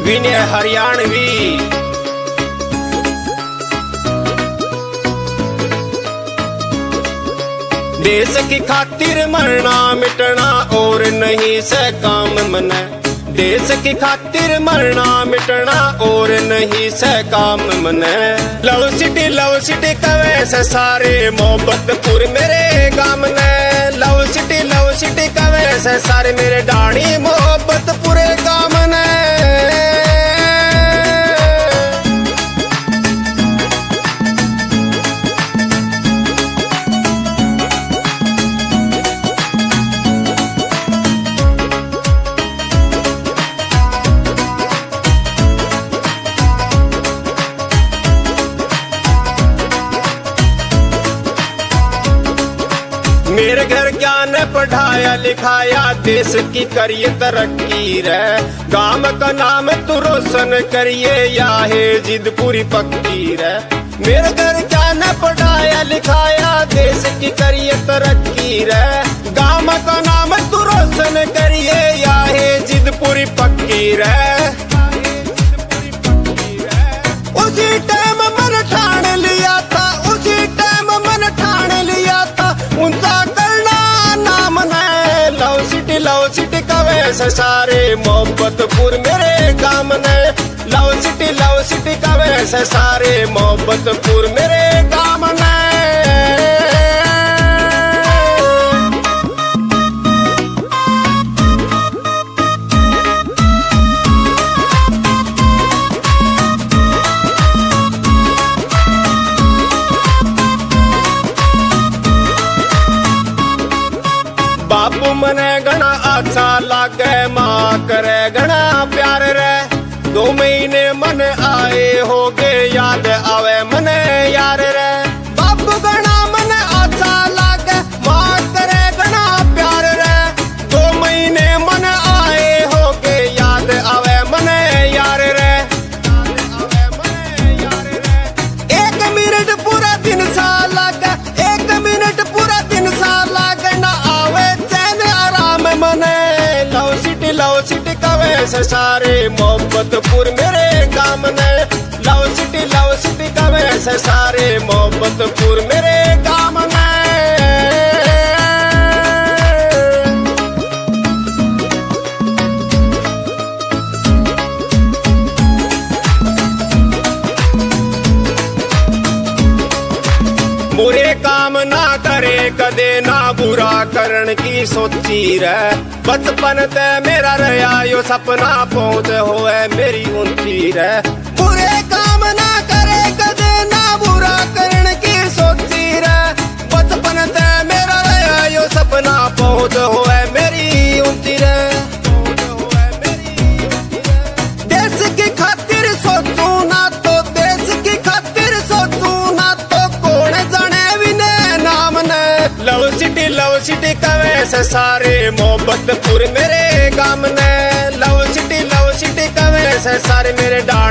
विनय हरियाणवी। देश की खातिर मरना मिटना और नहीं से काम मने। देश की खातिर मरना मिटना और नहीं से काम मने। लव सिटी कवे से सारे मोहब्बतपुर मेरे गाम ने। लव सिटी कवे से सारे मेरे डाणी मोहब्बतपुरे गाम ने। मेरे घर ज्ञान पढ़ाया लिखाया देश की करिए तरक्की रे। गांव का नाम तू रोशन करिए या है जिद पूरी पक्की रे। मेरे घर ज्ञान पढ़ाया लिखाया देश की करिए तरक्की रे। गांव का नाम तू रोशन करिए या है जिद पूरी पक्की रे। उसी टाइम मन ठान लिया था, उसी टाइम मन ठान लिया था उनका करना नाम ने। लव सिटी कवे से सारे मोहब्बतपुर मेरे गाम ने। लव सिटी कवे से सारे मोहब्बतपुर मेरे गाम ने। बापू मने घना अच्छा लागे, माँ करे घना प्यार रे। 2 महीने मन आए हो गए याद आवे मने यार रे। बापू घना मन अच्छा लागे, माँ करे घना प्यार रे। 2 महीने मन आए हो गए याद आवे मने यार रे। 1 मिनट पूरा दिन सा लागे, 1 मिनट पूरा दिन सा लागे ना आवे मने। लव सिटी कवे से सारे मोहब्बतपुर मेरे गाम ने। लव सिटी कवे से सारे मोहब्बतपुर मेरे गाम ने। बुरे काम ना करे कदे ना बुरा करण की सोची रे। बचपन ते मेरा रहा यो सपना पहुंच होए मेरी ऊंची रे। बुरे काम ना करे कदे ना बुरा करण की सोची रे। बचपन ते मेरा रहा यो सपना पहुंच होए मेरी ऊंची रे। देश की खातिर सोचू ना तो, देश की खातिर सोचू ना तो कौन जाने विनय नाम ने। लव सिटी कवे से सारे मोहब्बतपुर मेरे गाम ने। लव सिटी कवे से सारे मेरे